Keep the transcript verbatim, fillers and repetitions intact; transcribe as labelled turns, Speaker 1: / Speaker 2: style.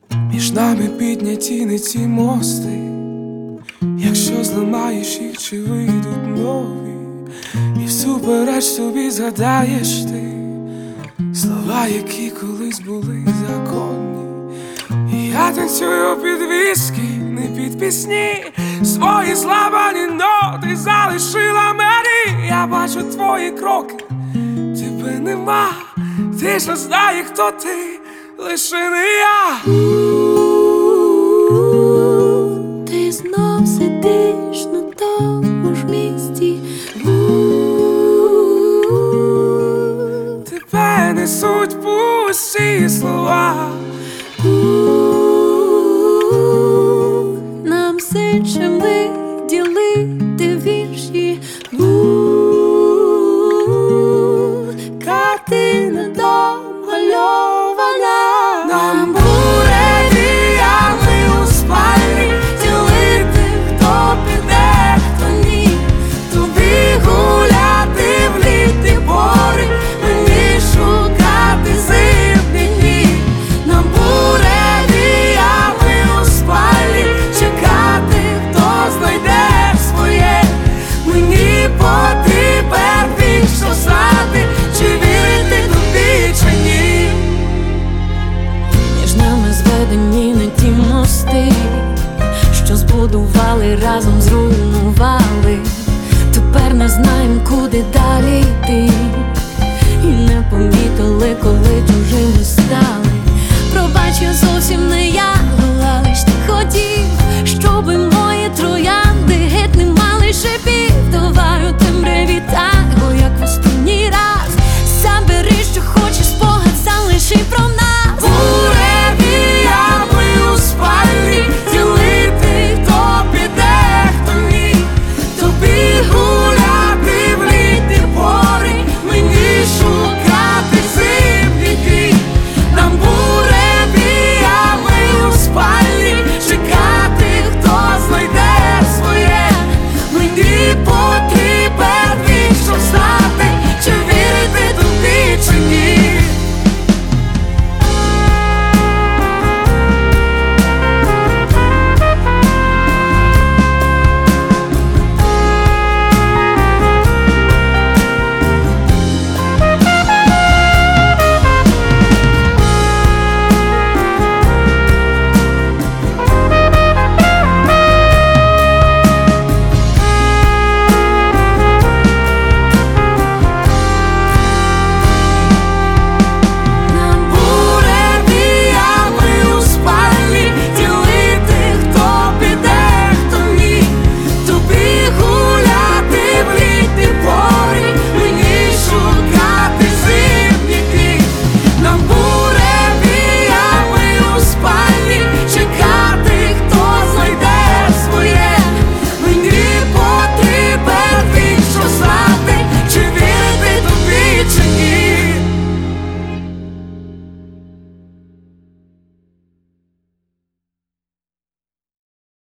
Speaker 1: Між нами підняті не ті мости. Якщо зламаєш їх, чи вийдуть нові, і всупереч собі згадаєш ти слова, які колись були законні. І я танцюю під віскі, не під пісні. Свої зламані ноти залишила мені. Я бачу твої кроки, тебе нема. Ти ж не знаєш, хто ти, лише не я.
Speaker 2: Ти знов сидиш на тому ж місці.
Speaker 1: Тебе несуть пусті слова.
Speaker 2: Нам все чим виділити вірші. Картина домальована.
Speaker 1: Нам буде діями у спальні,
Speaker 2: ділити, хто піде, хто ні. Тобі гуляти в літі пори, мені шукати зимні дні. Нам буде діями у спальні, чекати, хто знайде своє. Мені потрібен вічно знати, чи вірити тобі, чи ні. Між нами зведені не ті мости, що збудували, разом зруйнували. Тепер не знаєм, куди далі йти, і не помітили, коли чужими стали.